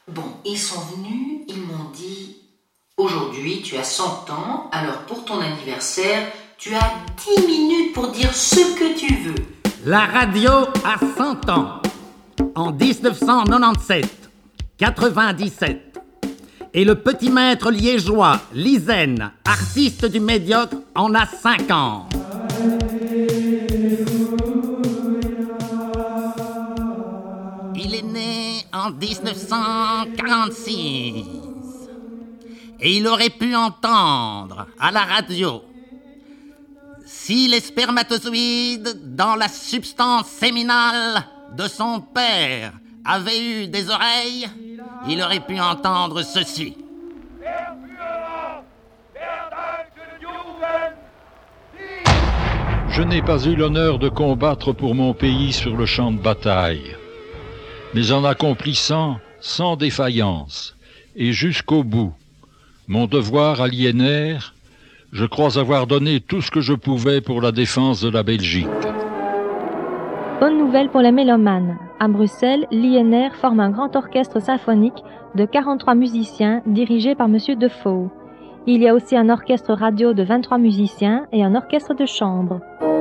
Bon, ils sont venus, ils m'ont dit « Aujourd'hui, tu as 100 ans, alors pour ton anniversaire, tu as 10 minutes pour dire ce que tu veux. » La radio a 100 ans. En 1997, 97. Et le petit maître liégeois, Lizen, artiste du médiocre, en a 50. Il est né en 1946. Et il aurait pu entendre à la radio: si les spermatozoïdes dans la substance séminale de son père avaient eu des oreilles, il aurait pu entendre ceci. Je n'ai pas eu l'honneur de combattre pour mon pays sur le champ de bataille, mais en accomplissant sans défaillance et jusqu'au bout mon devoir aliénaire, je crois avoir donné tout ce que je pouvais pour la défense de la Belgique. Bonne nouvelle pour les mélomanes. À Bruxelles, l'INR forme un grand orchestre symphonique de 43 musiciens dirigé par M. Defoe. Il y a aussi un orchestre radio de 23 musiciens et un orchestre de chambre.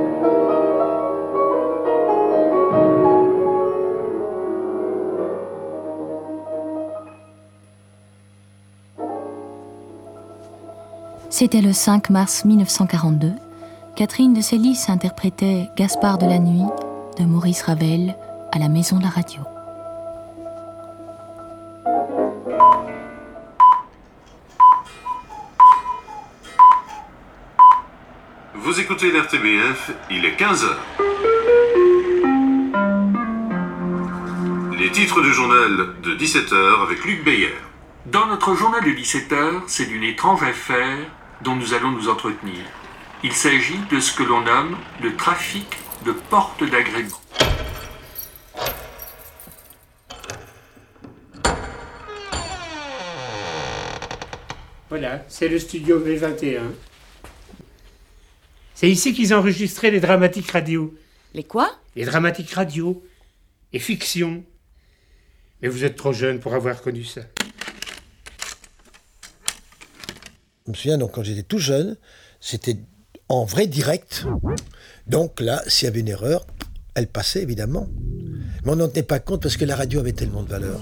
C'était le 5 mars 1942. Catherine de Célis interprétait Gaspard de la Nuit de Maurice Ravel à la Maison de la Radio. Vous écoutez l'RTBF, il est 15h. Les titres du journal de 17h avec Luc Beyer. Dans notre journal de 17h, c'est d'une étrange affaire dont nous allons nous entretenir. Il s'agit de ce que l'on nomme le trafic de portes d'agrément. Voilà, c'est le studio V21. C'est ici qu'ils enregistraient les dramatiques radio. Les quoi? Les dramatiques radio et fiction. Mais vous êtes trop jeune pour avoir connu ça. Je me souviens, donc, quand j'étais tout jeune, c'était en vrai direct. Donc là, s'il y avait une erreur, elle passait évidemment. Mais on n'en tenait pas compte parce que la radio avait tellement de valeur.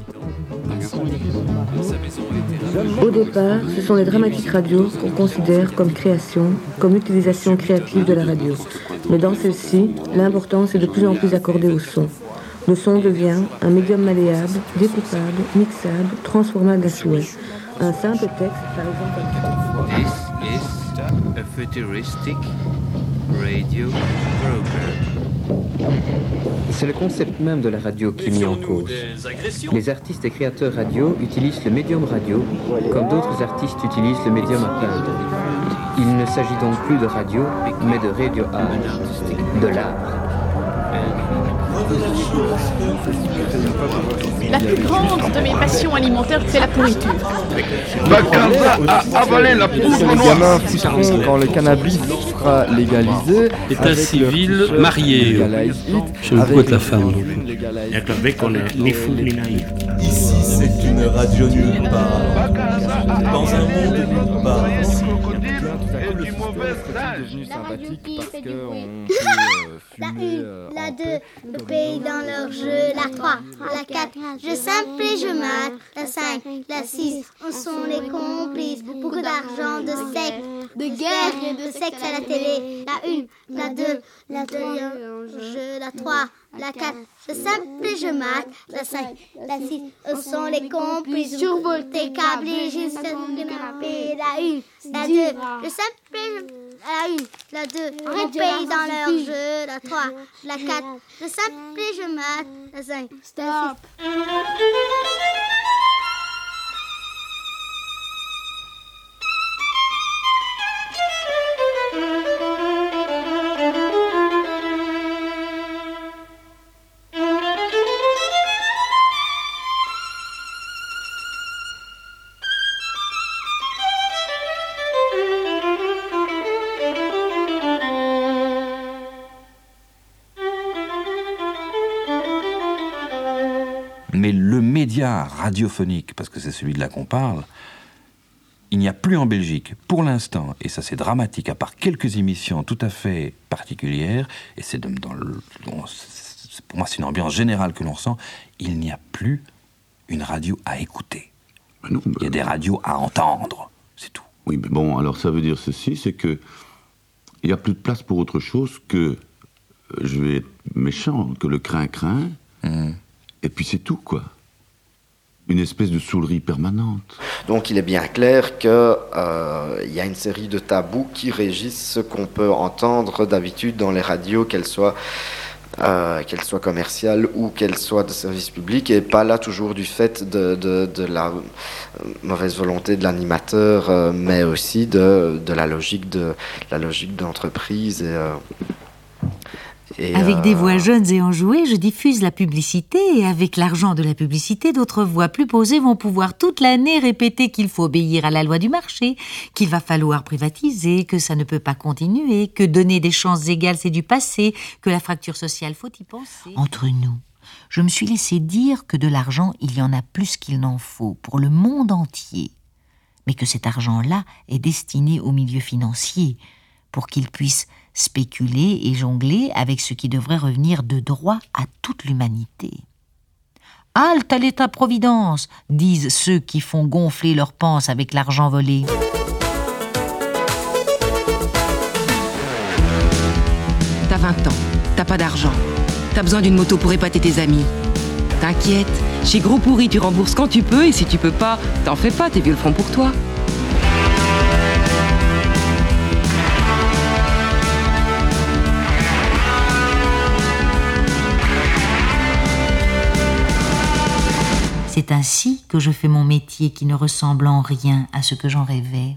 Au départ, ce sont les dramatiques radio qu'on considère comme création, comme utilisation créative de la radio. Mais dans celle-ci, l'importance est de plus en plus accordée au son. Le son devient un médium malléable, découpable, mixable, transformable à souhait. Un simple texte, par exemple... This is a futuristic radio program. C'est le concept même de la radio qui est mis en cause. Les artistes et créateurs radio utilisent le médium radio comme d'autres artistes utilisent le médium à peindre. Il ne s'agit donc plus de radio, mais de radio art, de l'art. La plus grande de mes passions alimentaires, c'est la pourriture. Bakaza a avalé la poudre noire. Les gamins pousseront quand le cannabis sera légalisé. État civil, marié. Je ne peux être la femme. Et avec on est ni fou ni naïf. Ici, c'est une radio nulle part. Dans un monde nulle part. La radio qui fait du bruit. La 1, la 2, le pays dans leur jeu. La 3, la 4, je simple et je mate. La 5, la 6, on sont les complices. Beaucoup d'argent, de sexe, de guerre et de sexe à la télé. La 1, la 2, la 3, je, la 3, la 4, je simple et je mate. La 5, la 6, on sont les complices. Survoltés, câblés, j'ai fait le canapé. La 1, la 2, je simple et je la 1, la 2, mon pays dans leur jeu. La 3, la 4, je simple et je mate. La 5, stop. média radiophonique, parce que c'est celui de là qu'on parle, il n'y a plus en Belgique, pour l'instant, et ça c'est dramatique, à part quelques émissions tout à fait particulières, et c'est pour moi c'est une ambiance générale que l'on ressent, il n'y a plus une radio à écouter. Il y a des radios à entendre, c'est tout. Oui, mais bon, alors ça veut dire ceci, c'est que il n'y a plus de place pour autre chose que, je vais être méchant, que le crin-crin, et puis c'est tout, quoi. Une espèce de saoulerie permanente. Donc il est bien clair qu'il y a une série de tabous qui régissent ce qu'on peut entendre d'habitude dans les radios, qu'elles soient commerciales ou qu'elles soient de service public, et pas là toujours du fait de la mauvaise volonté de l'animateur, mais aussi de la logique d'entreprise. Avec des voix jeunes et enjouées, je diffuse la publicité, et avec l'argent de la publicité, d'autres voix plus posées vont pouvoir toute l'année répéter qu'il faut obéir à la loi du marché, qu'il va falloir privatiser, que ça ne peut pas continuer, que donner des chances égales c'est du passé, que la fracture sociale faut y penser. Entre nous, je me suis laissé dire que de l'argent, il y en a plus qu'il n'en faut pour le monde entier, mais que cet argent-là est destiné au milieu financier, pour qu'il puisse spéculer et jongler avec ce qui devrait revenir de droit à toute l'humanité. « Halte à l'État-providence !» disent ceux qui font gonfler leurs panses avec l'argent volé. T'as 20 ans, t'as pas d'argent, t'as besoin d'une moto pour épater tes amis. T'inquiète, chez Gros Pourri tu rembourses quand tu peux, et si tu peux pas, t'en fais pas, tes vieux le feront pour toi. C'est ainsi que je fais mon métier qui ne ressemble en rien à ce que j'en rêvais.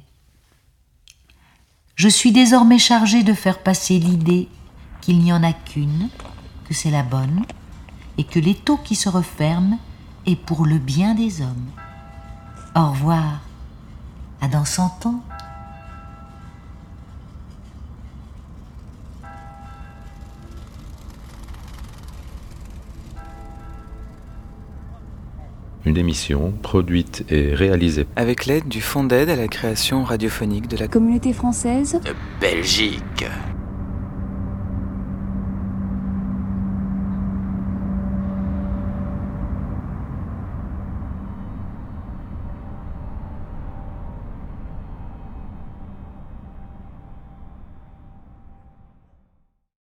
Je suis désormais chargée de faire passer l'idée qu'il n'y en a qu'une, que c'est la bonne, et que l'étau qui se referme est pour le bien des hommes. Au revoir, à dans 100 ans. Une émission produite et réalisée avec l'aide du Fonds d'aide à la création radiophonique de la Communauté française de Belgique.